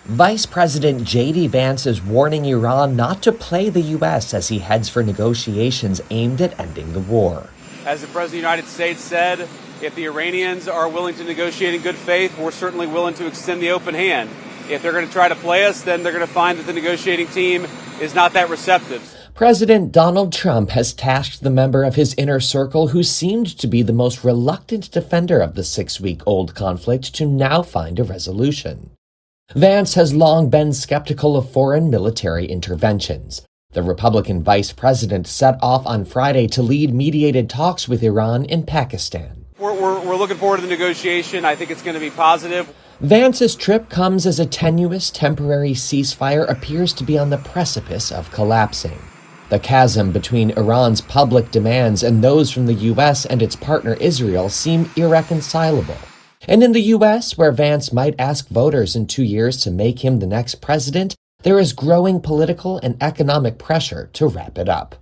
Vice President J.D. Vance is warning Iran not to play the U.S. as he heads for negotiations aimed at ending the war. As the President of the United States said, if the Iranians are willing to negotiate in good faith, we're certainly willing to extend the open hand. If they're going to try to play us, then they're going to find that the negotiating team is not that receptive. President Donald Trump has tasked the member of his inner circle who seemed to be the most reluctant defender of the 6-week-old conflict to now find a resolution. Vance has long been skeptical of foreign military interventions. The Republican vice president set off on Friday to lead mediated talks with Iran in Pakistan. We're looking forward to the negotiation. I think it's going to be positive. Vance's trip comes as a tenuous temporary ceasefire appears to be on the precipice of collapsing. The chasm between Iran's public demands and those from the U.S. and its partner Israel seem irreconcilable. And in the U.S., where Vance might ask voters in 2 years to make him the next president, there is growing political and economic pressure to wrap it up.